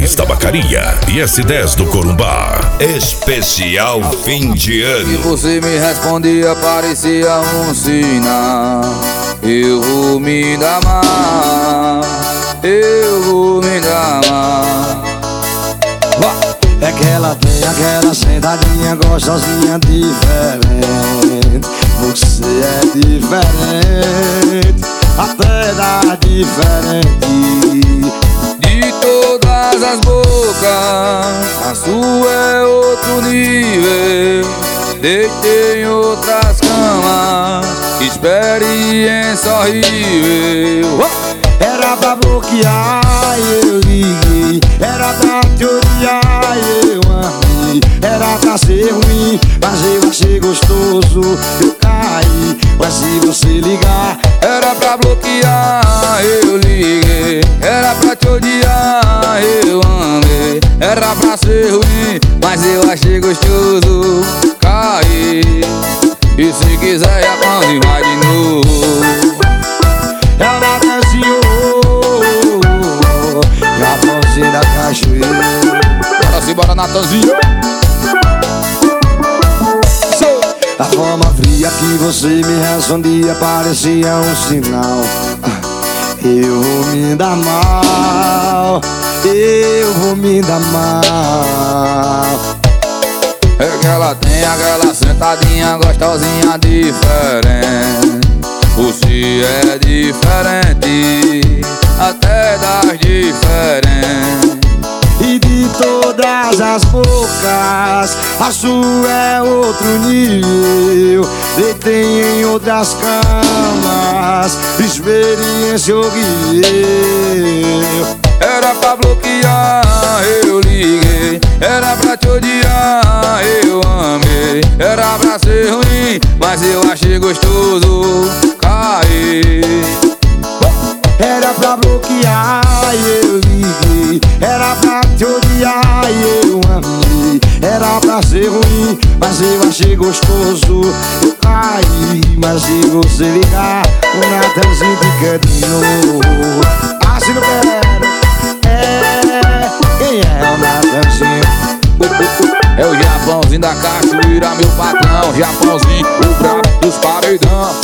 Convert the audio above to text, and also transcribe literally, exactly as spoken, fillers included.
seis Tabacaria e S dez do Corumbá. Especial fim de ano. E você me respondia, parecia um sinal. Eu vou me dar mal, eu vou me dar mal. É que ela tem aquela sentadinha gostosinha diferente. Você é diferente, até dá diferente. De todas as bocas, a sua é outro nível. Deitei em outras camas, experiência horrível. Era pra bloquear, eu liguei. Era pra te odiar, eu amei. Era pra ser ruim, mas eu achei gostoso. Eu caí, mas se você ligar, era pra bloquear, eu liguei. Era pra te odiar, eu amei. Era pra ser ruim, mas eu achei gostoso. Caí, e se quiser já pode vai de novo. Ela dançou Japãozinho da cachoeira. Bora se bora, Natanzinho. A forma fria que você me respondia parecia um sinal. Eu vou me dar mal, eu vou me dar mal. É que ela tem aquela sentadinha gostosinha diferente. Você é diferente, até das diferentes. E de todas as bocas, a sua é outro nível. Deitei em outras camas, experiência horrível. Era pra bloquear, eu liguei. Era pra te odiar, eu amei. Era pra ser ruim, mas eu achei gostoso. Caí. Era pra bloquear, eu liguei. Era pra te odiar, eu amei. Era pra ser ruim, mas eu achei gostoso. Eu caí, mas se você ligar, o Natanzinho fica de novo. Ah, se não quero. É, quem é o Natanzinho? É o Japãozinho da cachoeira, meu patrão. Japãozinho, o brabo dos paredão.